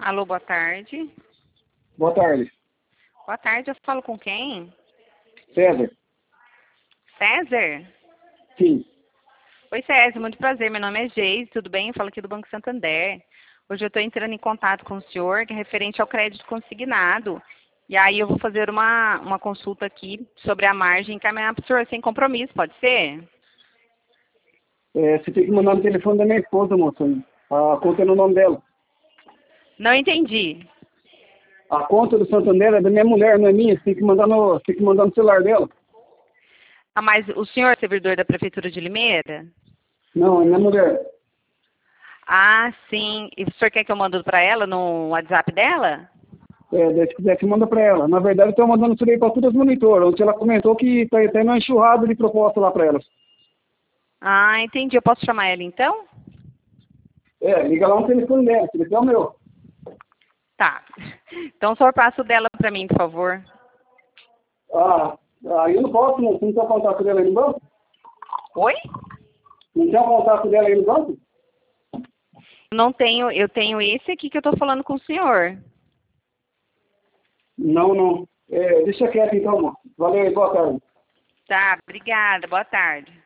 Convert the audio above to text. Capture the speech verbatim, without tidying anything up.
Alô, boa tarde. Boa tarde. Boa tarde, eu falo com quem? César? César? Sim. Oi, César, muito prazer. Meu nome é Geise, tudo bem? Eu falo aqui do Banco Santander. Hoje eu estou entrando em contato com o senhor, que é referente ao crédito consignado. E aí eu vou fazer uma, uma consulta aqui sobre a margem e encaminhar para o senhor sem compromisso, pode ser? É, você tem que mandar no telefone da minha esposa, moça. A conta é no nome dela. Não entendi. A conta do Santander é da minha mulher, não é minha. Você tem que mandar no, você tem que mandar no celular dela. Ah, mas o senhor é servidor da Prefeitura de Limeira? Não, é minha mulher. Ah, sim. E o senhor quer que eu mande para ela no WhatsApp dela? É, daí se quiser, você manda pra ela. Na verdade, eu tô mandando isso aí pra todas as monitoras. Ontem ela comentou que tá tendo uma enxurrada de proposta lá pra elas. Ah, entendi. Eu posso chamar ela então? É, liga lá no telefone dela. O telefone é o meu. Tá. Então o senhor passa o dela para mim, por favor. Ah, aí eu não posso, não. Você não tem o contato dela aí no banco? Oi? Não tem o contato dela aí no banco? Não tenho, eu tenho esse aqui que eu tô falando com o senhor. Não, não. É, deixa quieto então, moço. Valeu, boa tarde. Tá, obrigada. Boa tarde.